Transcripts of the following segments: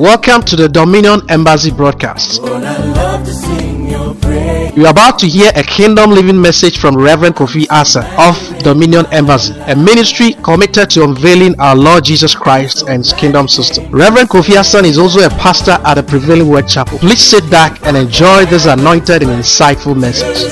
Welcome to the Dominion Embassy broadcast. You are about to hear a kingdom living message from Reverend Kofi Asa of Dominion Embassy, a ministry committed to unveiling our Lord Jesus Christ and His kingdom system. Reverend Kofi Asa is also a pastor at the Prevailing Word Chapel. Please sit back and enjoy this anointed and insightful message.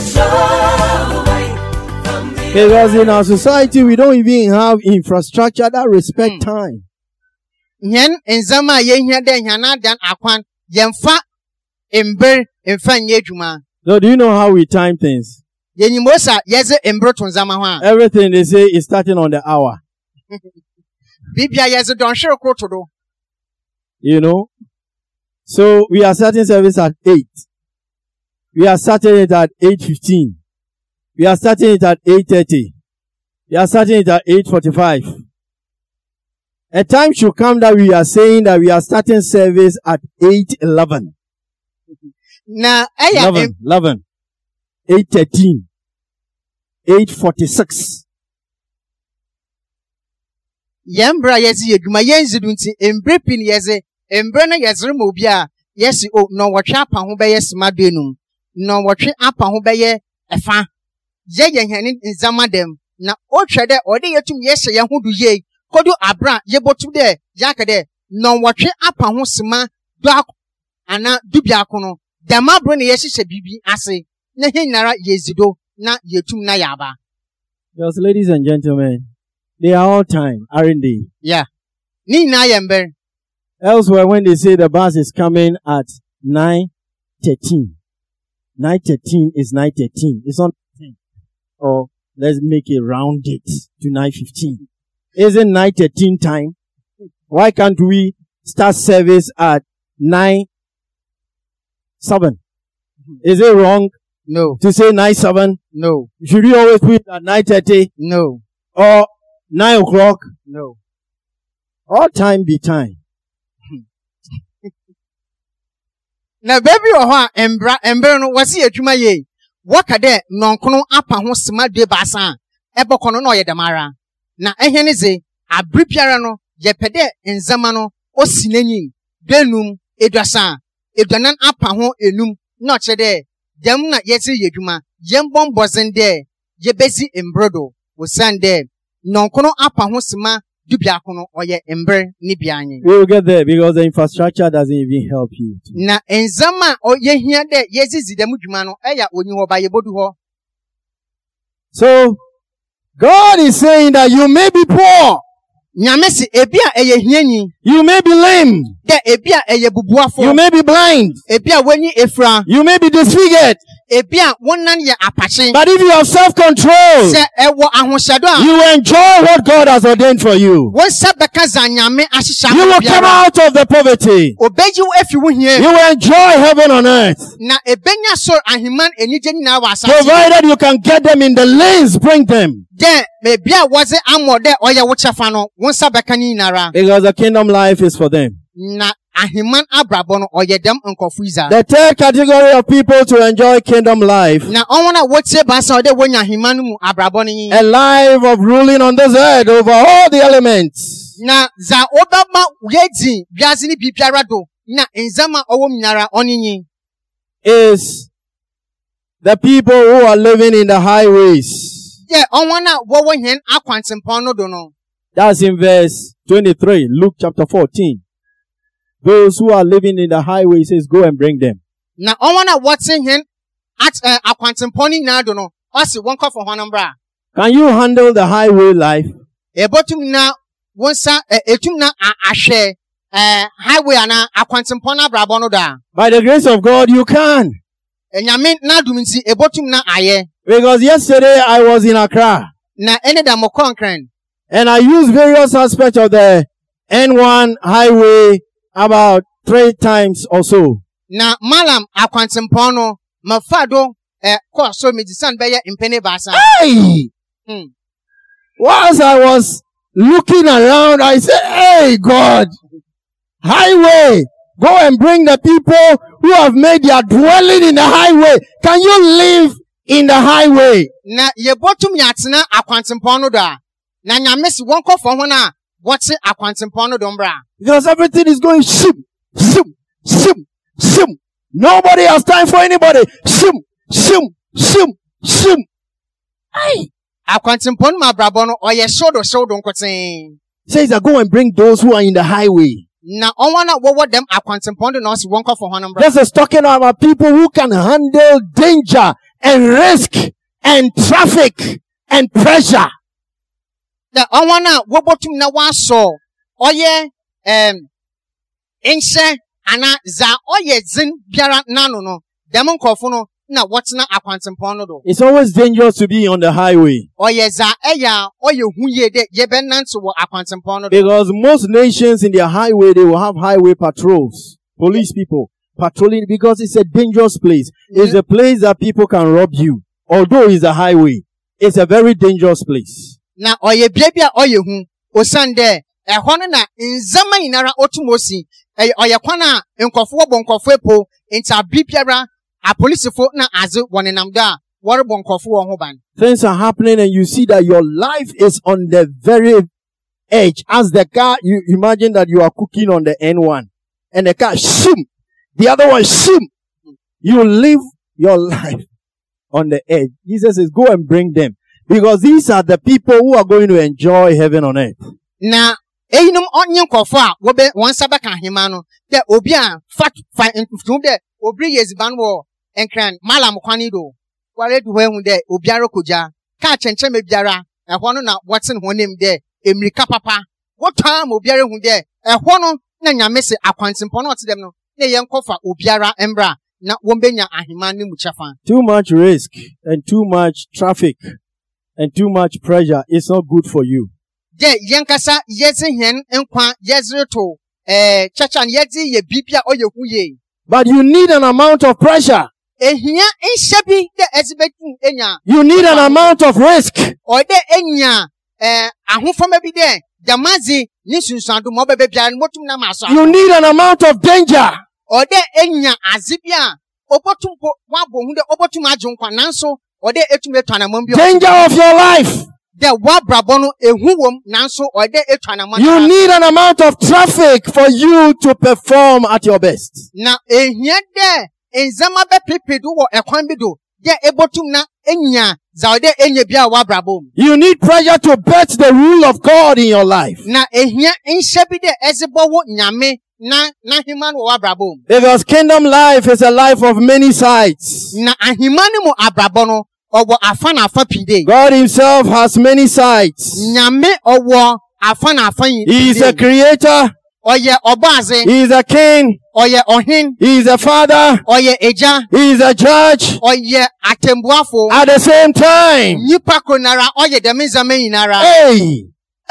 Because in our society, we don't even have infrastructure that respect time. Nyen enzama yehia de nhana dan akwan yemfa ember emfa nyedwuma. So do you know how we time things? Yenimosa yeze embroto nzama ho a. Everything they say is starting on the hour. Bibia yeze don hwere kroto do. You know? So we are starting service at 8. We are starting it at 8:15. We are starting it at 8:30. We are starting it at 8:45. A time should come that we are saying that we are starting service at 8:11. Na 11. 8:13. 8:46. Yembra yezi yedwuma yenzidu nti embre pin yeze embre na yezre mo bia yesi o no wotwe apa ho beye smado enum no wotwe apa ho beye efa ye yenhani nzama dem na o twede ode yetum yehye ye ho du ye kodu abra yebotu de yakade no wotwe apa ho sima do ana dubia kono dama bro ne yehye bibi ase na hinara yezido na yetum na yaba. Yes, ladies and gentlemen, they are all time, aren't they? Yeah. Ni na yember. Elsewhere, when they say the bus is coming at 9:13, 9:13 is 9:13. It's not 10. Or let's make it round it to 9:15. Isn't 9:13 time? Why can't we start service at 9:07? Is it wrong? No. To say 9:07? No. Should we always quit at 9:30? No. Or 9 o'clock? No. All time be time. Na baby oho ember no wasi adwuma ye wakade nonkono apa ho sima de basa ebokono no ye demara na ehene ze abripiara no yepede nzama no osinanyin denum eduasa eduanan apa ho enum na chede dem na yesi yedwuma yembom bozende yebezi embrodo wosande nonkono apa ho sima dubia kono oye ember ni bianye. We will get there because the infrastructure doesn't even help you. Na enzama oye hia de yezizi dem dwuma no eya oni ho ba yebodu ho. So God is saying that you may be poor. Nyamesi ebia eye hianyi. You may be lame. De ebia eye bubuafo. You may be blind. Ebia wenyi efra. You may be disfigured. Ebia wonan ye apache. But if you have self-control, Se ewo ahosado a. you will enjoy what God has ordained for you. Won se beka za nyame ahihya. You will come out of the poverty. Obeji wo efi wo hia. You will enjoy heaven on earth. Na ebenya so ahiman enije nyina wa asase. Provided you can get them in the lanes, bring them. De ebia waze amode oye wo chefa no won se beka ni nara. Because the kingdom life is for them. Na ahiman abrabo no oye dem nkofu iza. The third category of people to enjoy kingdom life. Na onwana wotie basa ode wonya ahiman mu abrabo ni. A life of ruling on this earth over all the elements. Na za obama yedi biazi ni bibiara do na enzama owo minara oninyi Is the people who are living in the highways. ye onwana wowo hen akwantempon no do no. That's in verse 23, Luke chapter 14. Those who are living in the highway says, go and bring them. Na onwana watching hen at akwantempon ni na do no osi wonko for honambra. Can you handle the highway life? Ebotum na wonsa etum na ahwe highway ana akwantempon abrabo no da. By the grace of God, you can. Enyame na dum nti ebotum na aye. Because yesterday I was in Accra. Na ene da mo konkren. And I used various aspects of the N1 highway about 3 times or so. Na malam akwantempon no mafado course so medicine be impene basa. Hey! Whilst I was looking around, I said, hey God, highway, go and bring the people who have made their dwelling in the highway. Can you live in the highway? Na yebotum yatena akwantempon no da. Na nyamesi wonko for ho na What's it? Aquantimpano dombra. Because everything is going sheep. Shum, shum, shum. Nobody has time for anybody. Shum, shum, shum, shum. Aye. Akwantempon ma brabo no oye shodo nkoten. Says that go and bring those who are in the highway. Na onwana wo dem akwantempon no si wonko for honum. This is talking about people who can handle danger and risk and traffic and pressure. The onwana wo botum na waso oye ense ana za oye zin biara nano no dem nkofo no na whatna akwantempon no do. It's always dangerous to be on the highway. Oye za eya oye huye de ye benanto wo akwantempon no do. Because most nations in their highway, they will have highway patrols, police people patrolling, because it's a dangerous place. It's a place that people can rob you. Although it's a highway, it's a very dangerous place. Na oye bia oye hu osande ehon na nzama inara otumosi oye kwana nkofo wo bonkofo epo nta bibiara a police fo na azu wonenam da wore bonkofo wo ho ban. Things are happening and you see that your life is on the very edge. As the car, you imagine that you are cooking on the N1 and the car shim, the other one shim. You live your life on the edge. Jesus says, go and bring them. Because these are the people who are going to enjoy heaven on earth. Na eyinum onye nkofo a wo be won sabaka hema no de obi a fat ntum de obri yeziban wo enkran malam kwani do ware du hu de obiara koja ka chenche me biara ehwo no na wotin honem de emirika papa wotwa ma obiara hu de ehwo no na nyame se akwantempon no dem no na ye nkofa obiara embra na wombenya ahema ne mu chafa. Too much risk and too much traffic and too much pressure is not good for you. De yenkasa yezi hen enkwa yezreto chachan yezi ye bibia oye huye. But you need an amount of pressure. Ehia enshabi de ezibetu enya. You need an amount of risk. Ode enya ahufoma bi de damazi ni sunsandu mo bebe bia motum na maso. You need an amount of danger. Ode enya azibia obotum wabo hu de obotum ajunkwa nanso ode etum etwanamam bi. Danger of your life. The wabrabono ehuwom nanso ode etwanamam. You need an amount of traffic for you to perform at your best. Na ehia de enzama be pepedu wo ekwan bi do de ebotum na enya za ode enye bia wabrabom. You need pressure to bet the rule of God in your life. Na ehia enhye bi de ezebo wo nyame na himan wo wabrabom. Because kingdom life is a life of many sides. Na ahimani mo abrabono owo afana afa pide. God himself has many sides. Nyame owo afana afa yin. He is a creator. Oye obaze. He is a king. Oye ohin. He is a father. Oye eja. He is a judge. Oye atembuafo. At the same time. Nipa konara oye demizame inara. Hey!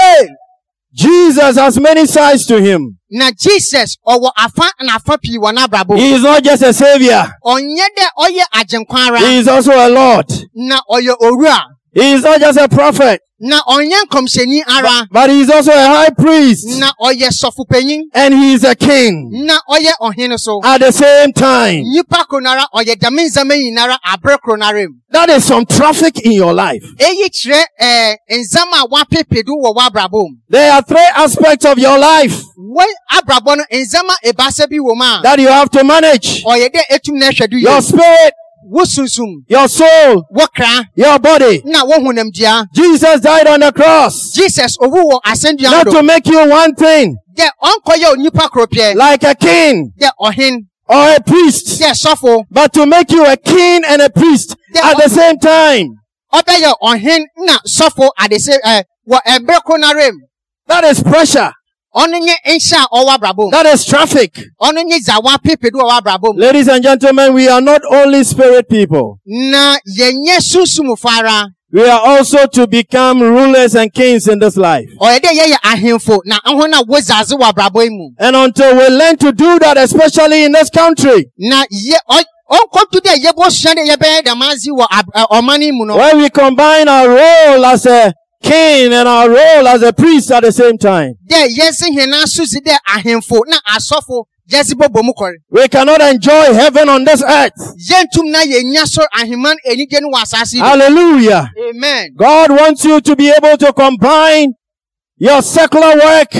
Jesus has many sides to him. Na Jesus owo afa na afa pi wona brabo. He is not just a savior. Onye de oye ajenkwara. He is also a Lord. Na oye owura. He is not just a prophet. Na onye nkomsheni ara. But he is also a high priest. Na oye sofupenyin. And he is a king. Na oye ohene so. At the same time. Nipa konara oye damizame inara abrekronarem. That is some traffic in your life. Eyi kire enzama wa pepedu wo wa brabom. There are three aspects of your life When abrabo no enzama ebase bi wo ma. that you have to manage. Oye de etum na hwedu ye. Your spirit, Wosunsum, your soul, wokra, your body. na wohunam dia. Jesus died on the cross. Jesus owu wo asendua Not do. to make you one thing, De onkoye onipa kropie. like a king De ohin, or a priest, de sofo. but to make you a king and a priest at the same time. Obeye ohin na sofo adese wo ebrekronarem. That is pressure. Onye ensha owa brabom. That is traffic. Onye zawa pepedu owa brabom. Ladies and gentlemen, we are not only spirit people. Na yenye sunsum fara. We are also to become rulers and kings in this life. Oyede ye ahemfo na ahona wozaze wa brabo mu. And until we learn to do that, especially in this country, Na ye onkotu de yebo shande yebe damazi wa omani mu no. where we combine our role as a king and our role as a priest at the same time, De yesi hena suzi de ahemfo na asofo jesi bobo mu kore. we cannot enjoy heaven on this earth. Yentum na yenya so aheman enige no wasasi. Hallelujah. Amen. God wants you to be able to combine your secular work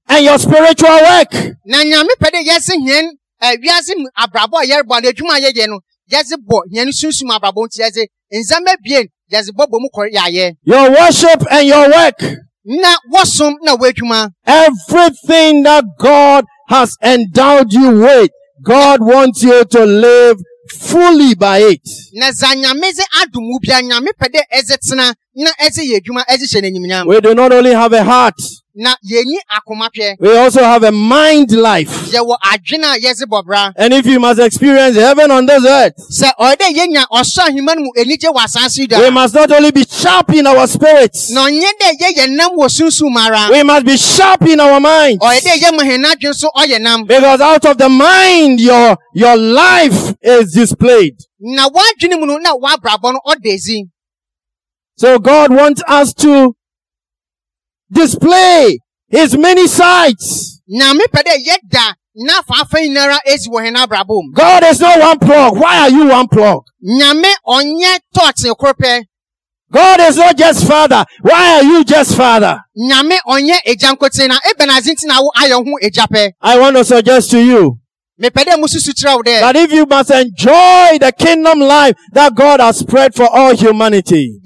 and your spiritual work. Na nyame pede yesi hien wiase abrabo yerbo na adwuma ye no yesi bo hien sunsum abrabo nti yesi nzama bien yesi bobo mu kor yaye. Your worship and your work. Na wosom na wadwuma. Everything that God has endowed you with, God wants you to live fully by it. Na zanyameze adumu bia nyame pede ezetena na eze yedwuma eze hyenanyimnyam. We do not only have a heart, na yenyi akomapye. we also have a mind life. Ye wo adwena yeze bobra. And if you must experience heaven on this earth, se ode yenya oso ahimanu mu enije wasansi da. we must not only be sharp in our spirits, no nye de ye yenam wo sunsumara. we must be sharp in our minds. Ode ye mahena dwenso oyenam. Because out of the mind your life is displayed. Na wadwene mu no na wabrabo no odezi. So God wants us to display His many sides. Na me pede yeda na fafa inara ezi wo hena brabo. God is not one plug. Why are you one plug? Nyame onye thoughts ekrope. God is not just father. Why are you just father? Nyame onye ejankote na ebenazinti na wo ayo hu ejape. I want to suggest to you that if you must enjoy the kingdom life that God has spread for all humanity,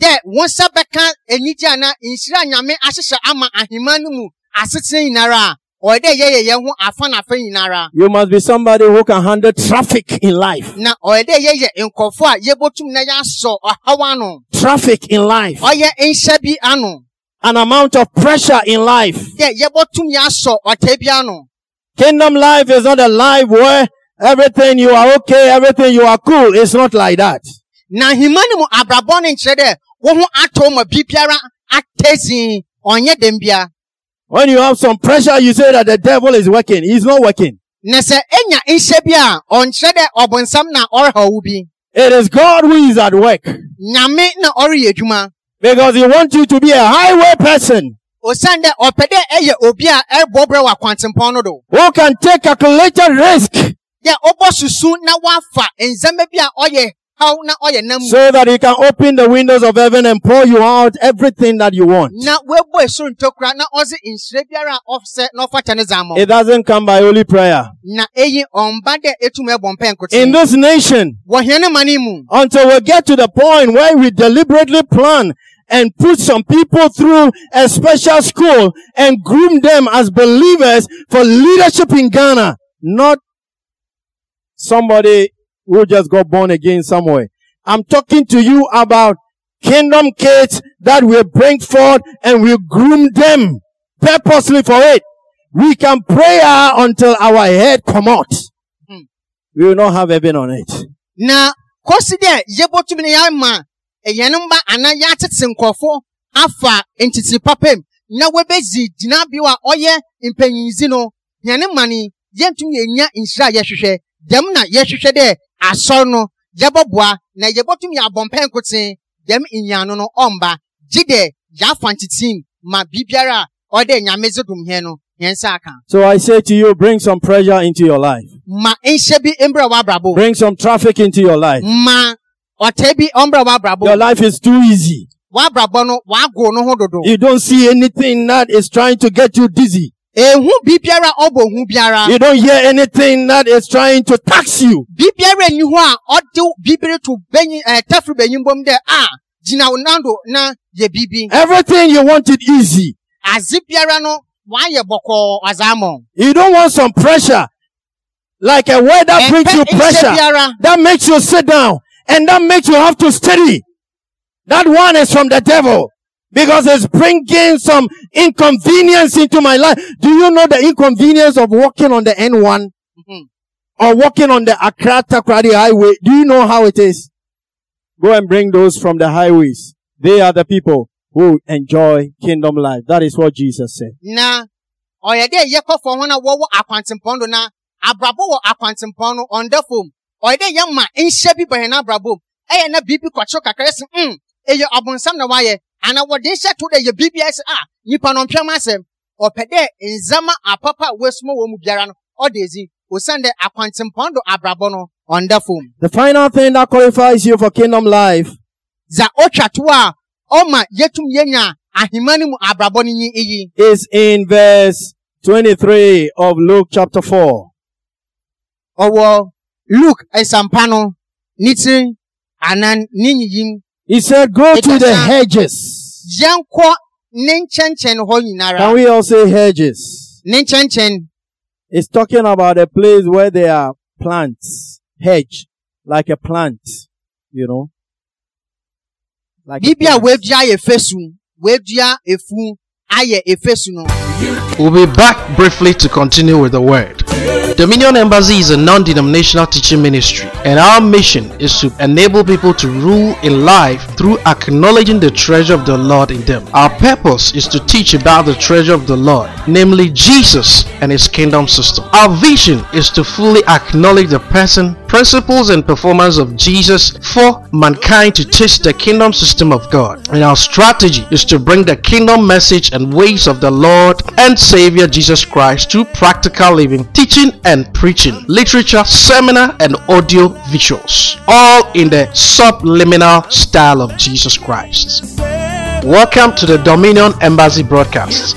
you must be somebody who can handle traffic in life. Traffic in life. An amount of pressure in life. Kingdom life is not a life where everything you are okay, everything you are cool. It's not like that. When you have some pressure, you say that the devil is working. He's not working. It is God who is at work. Because He wants you to be a highway person who can take calculated risk so that He can open the windows of heaven and pour you out everything that you want. It doesn't come by only prayer. In this nation, until we get to the point where we deliberately plan and put some people through a special school and groom them as believers for leadership in Ghana. Not somebody who just got born again somewhere. I'm talking to you about kingdom kids that will bring forth and will groom them purposely for it. We can pray until our head come out. We will not have heaven on it. Now, consider eyanumba anayatete nkofo afa entiti papem na webezi dinabiwa oye impanyinzi no yane mani yentum yenya inhira yehwehwe dem na yehwehwe de aso no yebobua na yebotum ya bompenkoten dem inyano no omba gide ya fantitim ma bibiara ode nyameze dum he no yensa aka. So I say to you, bring some pressure into your life. Ma enhyebi embra wa brabo. Bring some traffic into your life. Your life is too easy. You don't see anything that is trying to get you dizzy. You don't hear anything that is trying to tax you. Everything you want it easy. You don't want some pressure. Like a word that brings you pressure. That makes you sit down. And that makes you have to study. That one is from the devil. Because it's bringing some inconvenience into my life. Do you know the inconvenience of walking on the N1? Or walking on the Accra-Takoradi highway? Do you know how it is? Go and bring those from the highways. They are the people who enjoy kingdom life. That is what Jesus said. Na, oyede yeko for wana wowo akwantimpondo na abrabo wo akwantimpondo on the phone. Oyede yama inshebi bahena brabo. Eye na bibi kwacho kakresi eye abonsam na waye ana wode sha to de ye BBS nipa no mpema asem opede nzama apapa wesmo wo mu biara no odezi osande akwantimpondo abrabo no on the phone. The final thing that qualifies you for kingdom life za otwatoa oma yetum yenya ahimani mu abrabo ni iyi is in verse 23 of Luke chapter 4. Ọwọ Luke esampano niti anan ninyiyim. He said, go to the hedges. Yankọ ne nkyɛnkyɛn hɔ nyinara. Can we all say hedges? Ne nkyɛnkyɛn. It's talking about a place where there are plants. Hedge. Like a plant. You know? Like a Bibia plant. wedua ye fesu. Wedua efu aye efesu no. We'll be back briefly to continue with the word. Dominion Embassy is a non-denominational teaching ministry, and our mission is to enable people to rule in life through acknowledging the treasure of the Lord in them. Our purpose is to teach about the treasure of the Lord, namely Jesus and His kingdom system. Our vision is to fully acknowledge the person, principles, and performance of Jesus for mankind to taste the kingdom system of God. And our strategy is to bring the kingdom message and ways of the Lord and Savior Jesus Christ to practical living, teaching and preaching, literature, seminar, and audio visuals, all in the subliminal style of Jesus Christ. Welcome to the Dominion Embassy broadcast.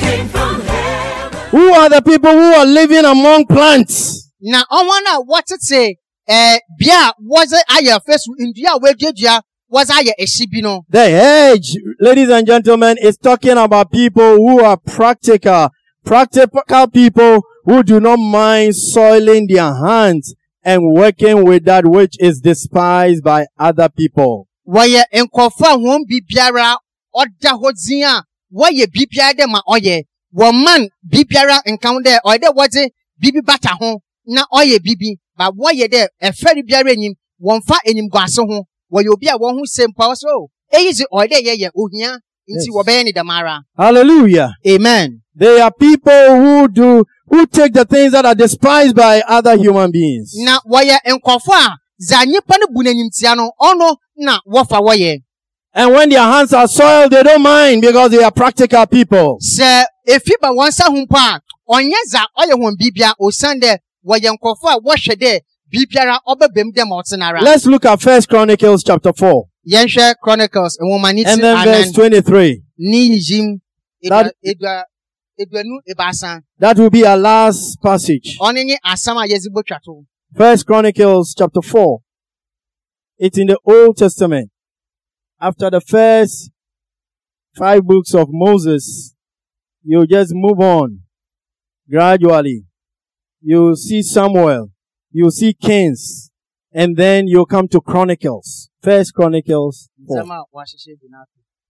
Who are the people who are living among plants? Na ọnwana watete bia was aye fesu ndua wedua was aye ehyibi no. The hedge, ladies and gentlemen, is talking about people who are practical people who do not mind soiling their hands and working with that which is despised by other people. Waye enkofa hom bibiara oda hodzin a waye bibiara de ma oye woman bibiara enkan de oyede wote bibi bata ho na oye bibi ba waye de efere biara enyim wonfa enyim guase ho waye obi a won ho sempa so eyizi oyede ye ohia nti wobe ni damara. Hallelujah. Amen. They are people who take the things that are despised by other human beings. Na waye enkofa a za nyipa ne bunenyim tia no ono na wofa waye. And when their hands are soiled, they don't mind because they are practical people. Se efiba wansa humpa onye za oye hon bibia osande waye enkofa a wo hwe de bibiara obebem de ma otenara. Let's look at 1 Chronicles chapter 4. Yenhwe Chronicles enwomaniti And then verse 23. Ni yijim That- edwanu ebasa. That will be our last passage. Onenye asama yezibo twato. 1 Chronicles chapter 4. It's in the Old Testament. After the first 5 books of Moses, you just move on gradually. You see Samuel, you see Kings, and then you come to Chronicles. 1 Chronicles 4. Zama wahyehyɛ binatu.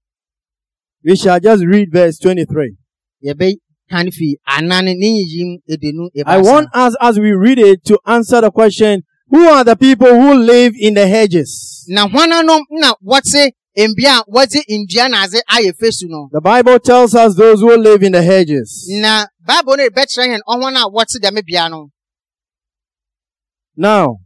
We shall just read verse 23. Yebe kanfi anane ni yijim edwanu ebasa. I want us, as we read it, to answer the question, who are the people who live in the hedges? Na hwananom na wote embia wote indua na aze aye fesu no. The Bible tells us those who live in the hedges. Na Bible no betre hen ohwana wote dem bia no. Now,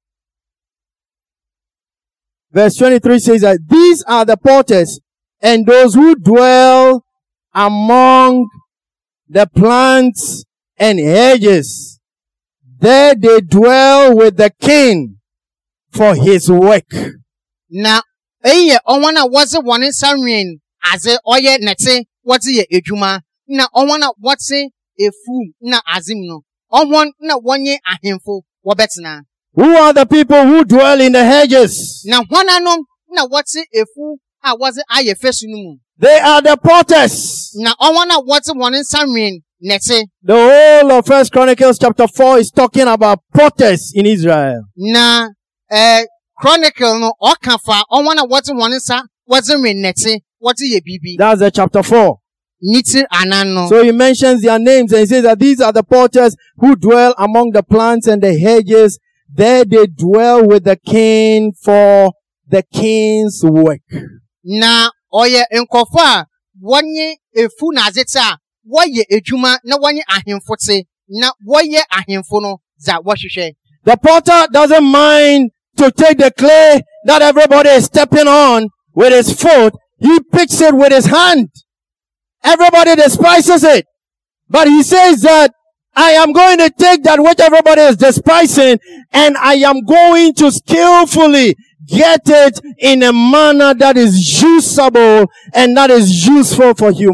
verse 23 says that these are the porters and those who dwell among the plants and hedges. There they dwell with the king for his work. Na eye ohwana wote wone sanwen aze oye nete wote ye edwuma na ohwana wote efu na azim no. Ohwon na wonye ahemfo wobetena. Who are the people who dwell in the hedges? Na hwananom na wote efu a wote aye fesu no mu. They are the porters. Na ohwana wote wone sanwen nete. The whole of 1 Chronicles chapter 4 is talking about porters in Israel. Na Chronicle no okafa ohwana wote wone sa wote wen nete wote ye bibi. That's the chapter 4. Niti anano. So he mentions their names and he says that these are the porters who dwell among the plants and the hedges. There they dwell with the king for the king's work. Na oye nkofo a wonye efu na azete a woye edwuma na wonye ahemfo te na woye ahemfo no za wohwehwe. The potter doesn't mind to take the clay that everybody is stepping on with his foot. He picks it with his hand. Everybody despises it. But he says that I am going to take that which everybody is despising and I am going to skillfully get it in a manner that is usable and that is useful for humans.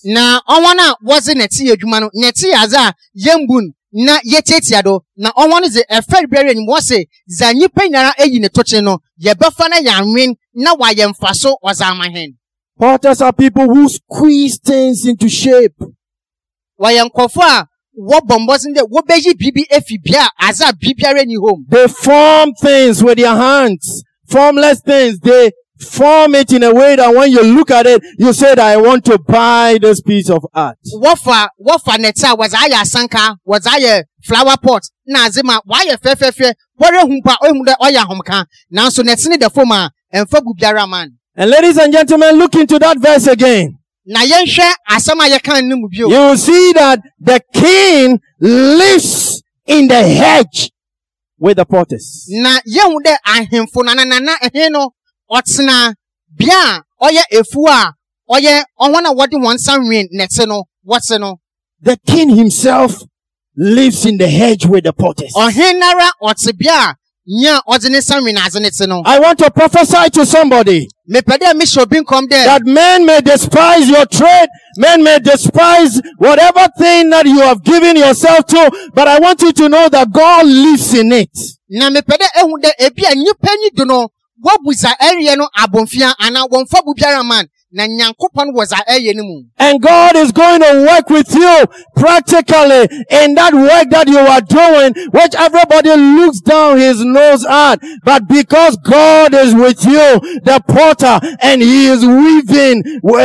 Na onwana wazi neti edwuma no neti aza yembun na yetetia do na onwana ze efer biare ni wose za nyipa nyara eyi ne toche no ye befa na yanwen na wayemfa so ozamahen. Potters are people who squeeze things into shape. Wayenkofo a wo bombos nde wo beji bibi efi bia aza bibiare ni home. They form things with their hands. Formless things. They form it in a way that when you look at it, you say that I want to buy this piece of art. Wofa neta was aya sanka, was aya flower pot. Na zima waya fe wore humpa ohumde oya homka. Na so netini de foma emfa bubiara man. And ladies and gentlemen, look into that verse again. Na yenhwe asama ye kan nimu bio. You will see that the king lives in the hedge with the potters. Na yehude ahemfo na ehe no otsena bia oye efu a oye onwana wodi won sanwen nete no wotse no. The king himself lives in the hedge with the potters. Ohenara otse bia nya odine sanwen azenete no. I want to prophesy to somebody Mepede mi shobin come there. that men may despise your trade, men may despise whatever thing that you have given yourself to, but I want you to know that God lives in it. Na mepede ehunde ebia nyipa ni do no wabuza area no abonfia ana wonfa bubiara man na nyankopon was area ni mu. And God is going to work with you practically in that work that you are doing, which everybody looks down his nose at. But because God is with you, the potter, and he is weaving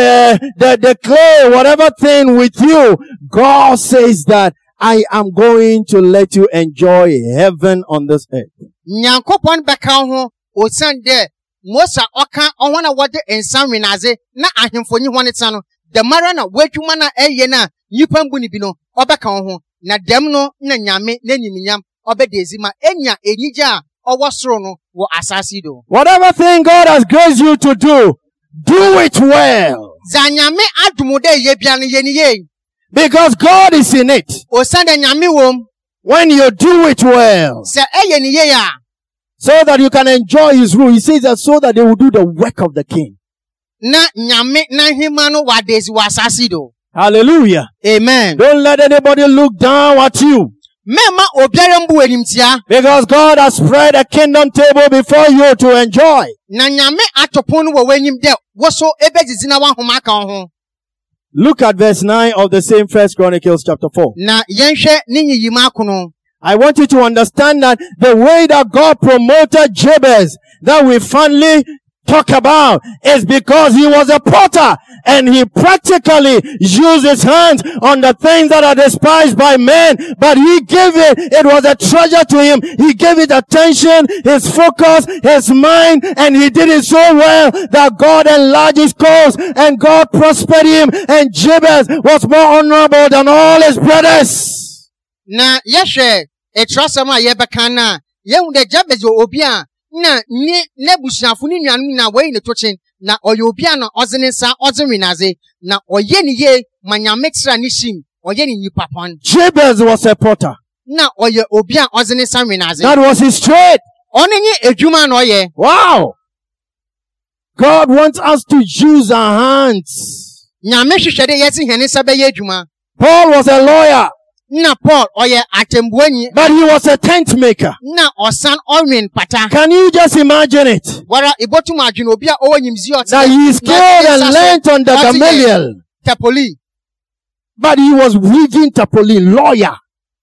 the clay, whatever thing with you, God says that I am going to let you enjoy heaven on this earth. Nyankopon beka ho osande Mosa oka onwana wode ensanwe naze na ahemfonyi hwaneta no de mara na wadwuma na eye na nyipa mbuni bi no obeka ho na dem no na nyame na nyiminyam obedezima enya enyija owosoro no wo asasi do. Whatever thing God has graced you to do it well. Za nyame adumude ye bia no ye ni ye. Because God is in it. Osande nyame wom. When you do it well. Se eye ni ye ya. So that you can enjoy his rule. He says that so that they will do the work of the king. Na nyame na hima no wadezi wasasi do. Hallelujah. Amen. Don't let anybody look down at you. Mema obiara mbu enimtia. Because God has spread a kingdom table before you to enjoy. Na nyame atopon wo wenyim de woso ebejizi na wanhoma ka ho. Look at verse 9 of the same First Chronicles chapter 4. Na yenhwe ni nyiyima kono. I want you to understand that the way that God promoted Jabez that we finally talk about is because he was a potter and he practically used his hands on the things that are despised by men, but he gave it was a treasure to him. He gave it attention, his focus, his mind, and he did it so well that God enlarged his cause and God prospered him, and Jabez was more honorable than all his brothers. Na yehwe etrasama yebeka na yehunde Jabez obi a na nebusuafo ni nuanum na we ne tochen na oye obi a na ozenensa ozenwinaze na oye ni ye manyamextra ni shim oye ni nyipapon. Jabez was a potter. Na oye obi a ozenensa nwinaze. That was his trade. Onenye edwuma na oye. Wow. God wants us to use our hands. Nyame hwehwede yesi hene sabe ye edwuma. Paul was a lawyer. Na Paul oye atembuanyi. But he was a tent maker. Na osan onwin pata. Can you just imagine it? Wara ibotum adwene obi a owanyimzi ot. That he scaled and learned on the Gamaliel. Tapoli. But he was weaving tapoli, lawyer.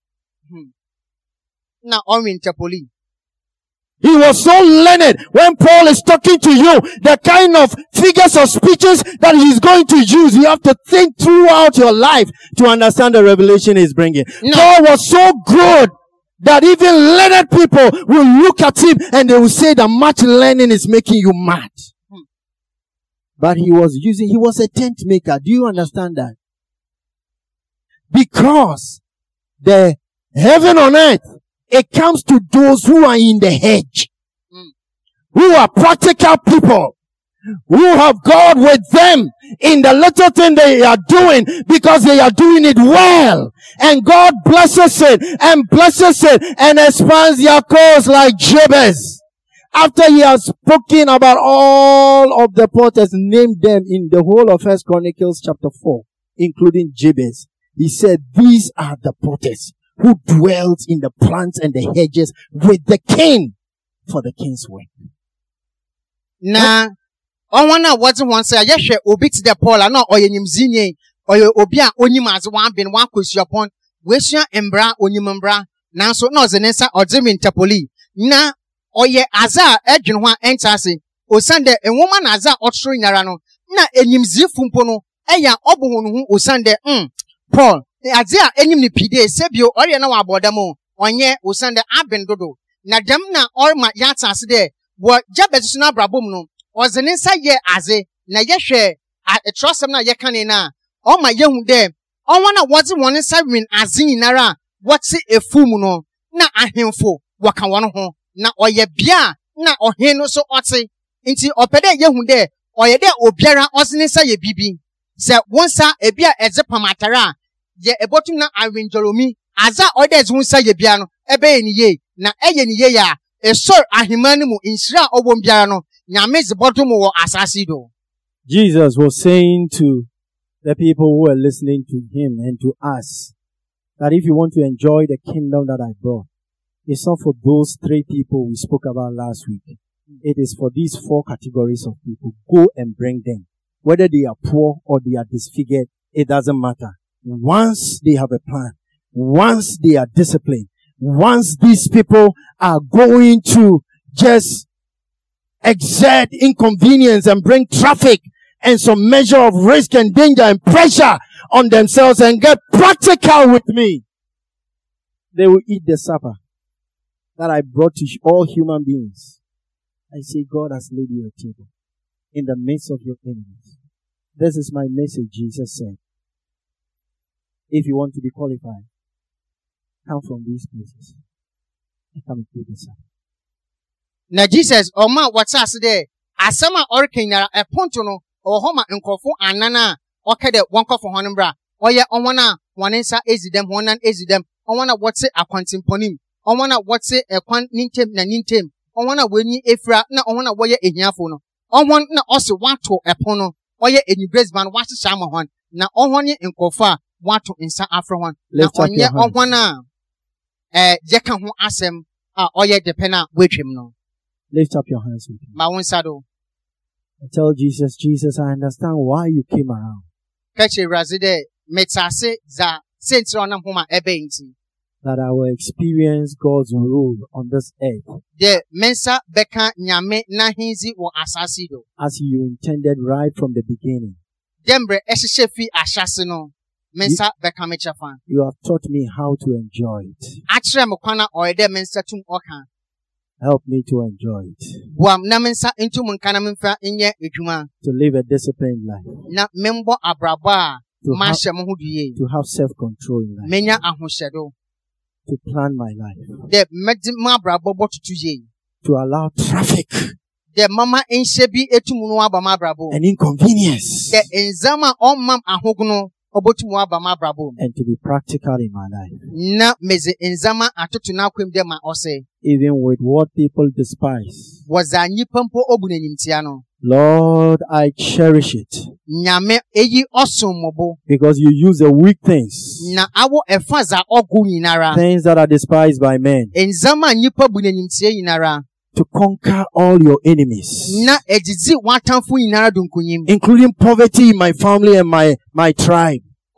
Na onwin tapoli. He was so learned. When Paul is talking to you, the kind of figures of speeches that he's going to use, you have to think throughout your life to understand the revelation he's bringing. No. Paul was so good that even learned people will look at him and they will say that much learning is making you mad. But he was a tent maker. Do you understand that? Because the heaven on earth, it comes to those who are in the hedge, who are practical people, who have God with them in the little thing they are doing because they are doing it well. And God blesses it and expands their cause like Jabez. After he has spoken about all of the potters, named them in the whole of First Chronicles chapter 4. including Jabez. He said, these are the potters who dwelt in the plants and the hedges with the king for the king's work. Na onwana wati wansa yehwe obi ti de Paul na oyenyimzinye oye obi a onyim aze wan bin wan kwesiapon wesua embra onyim mbra nanso na ozenensa odzemi ntapoli na oye aza edwin ho entase osande enwoma na aza otro nyara no na enyimzifu mpo no eya obohunu hu osande Paul aze a enyim ni pide sebio ore na wa abodamo onye osande aben dodo na dem na orma yatase de wo Jabez na brabom no ozenensa ye aze na yehwe etrosem na ye kane na o ma yehu de onwana wodi won nsa win aze nyinara woti efum no na ahemfo waka won ho na oye bia na ohen no so oti nti opede yehu de oye de obiara ozenensa ye bibi se wonsa ebia ezepamatara ye ebotum na awinjoromi aza ode ezunsa ye bia no ebe ni ye na eye ni ye ya esor ahimani mu insira obom biara no nyamezi bottom wo asasi do. Jesus was saying to the people who were listening to him and to us that if you want to enjoy the kingdom that I brought, it's not for those three people we spoke about last week. It is for these four categories of people. Go and bring them. Whether they are poor or they are disfigured, it doesn't matter. Once they have a plan, once they are disciplined, once these people are going to just exert inconvenience and bring traffic and some measure of risk and danger and pressure on themselves and get practical with me, they will eat the supper that I brought to all human beings. I say, God has laid you a table in the midst of your enemies. This is my message, Jesus said. If you want to be qualified, come from these places and come and do the supper. Na Jesus oma watase de asama orkenyara eponto no ohoma nkofo anana okede wonkofo honembra oye onwana wanensa ezidem honan ezidem onwana wote akwantimponim onwana wote ekwan nintem na nintem onwana weni efra na onwana woye ehiafo no onwon na ose wato epono oye enibresban wahyehyam hon na onwonye nkofo a wato nsa afro hon na onye onwana jeka ho asem a oye depena wetwem no. Lift up your hands with me. I tell Jesus, Jesus, I understand why you came around. That I will experience God's rule on this earth as you intended right from the beginning. You have taught me how to enjoy it. Help me to enjoy it. To live a disciplined life. To have self-control in life. To plan my life. To allow traffic and inconvenience. And to be practical in my life. Even with what people despise. Lord, I cherish it. Because you use the weak things. Things that are despised by men. To conquer all your enemies. Including poverty in my family and my tribe.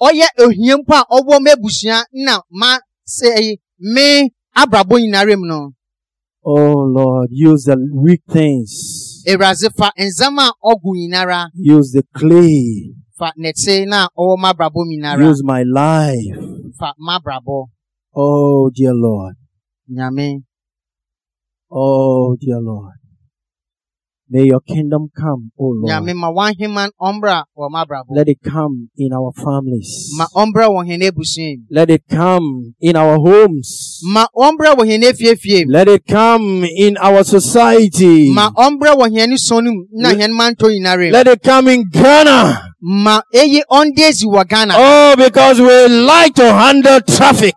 Oh Lord, use the weak things. Use the clay. Use my life. Oh dear Lord. Oh dear Lord. May your kingdom come, oh Lord. Let it come in our families. Let it come in our homes. Let it come in our society. Let it come in Ghana. Oh, because we like to handle traffic.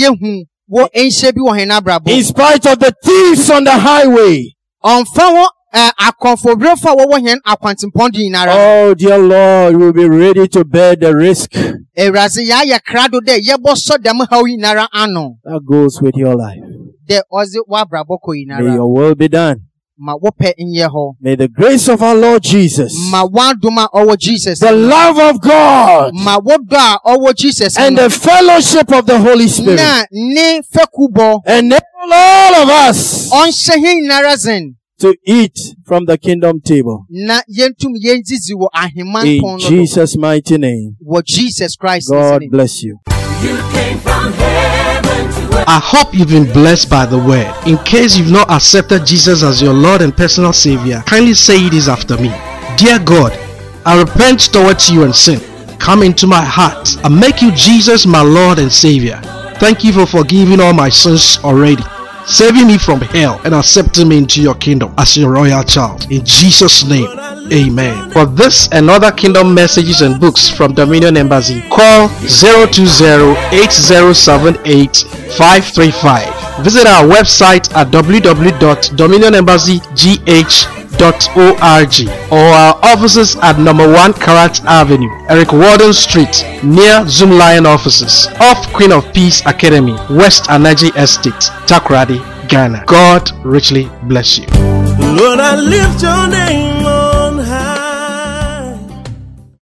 In spite of the thieves on the highway. akɔnfobrɛfo a wɔwɔ hɛn akwantempɔn de nyinara. Oh, dear Lord, we'll be ready to bear the risk. Ewurade yɛayɛ krado dɛ yɛbɔsɔ dɛm haw nyinara ano. That goes with your life. Dɛ ɔdze w'abrabɔ kɔ May nyinara. your will be done. Ma wɔpɛ nyɛ hɔ. May the grace of our Lord Jesus, Ma wɔadom a ɔwɔ Jesus. the love of God, Ma wɔdɔ a ɔwɔ Jesus. and the fellowship of the Holy Spirit Na ne fɛkubɔ. enable all of us Ɔnhyɛ hɛn nyinara zen. to eat from the kingdom table. Na yɛntum yɛndzidzi wɔ aheman In pɔn no do. Jesus' mighty name. Wɔ Jesus Christ. God bless you. You came from heaven to earth. I hope you've been blessed by the word. In case you've not accepted Jesus as your Lord and personal Savior, kindly say this after me. Dear God, I repent towards you and sin. Come into my heart and make you Jesus my Lord and Savior. Thank you for forgiving all my sins already, saving me from hell and accepting me into your kingdom as your royal child. In Jesus' name, amen. For this and other kingdom messages and books from Dominion Embassy, call 020-8078-535. Visit our website at www.dominionembassygh.org or our offices at number 1 Karat Avenue, Eric Warden Street, near Zoom Lion offices, off Queen of Peace Academy, West Anaji Estate, Takoradi, Ghana. God richly bless you. Lord, I lift your name.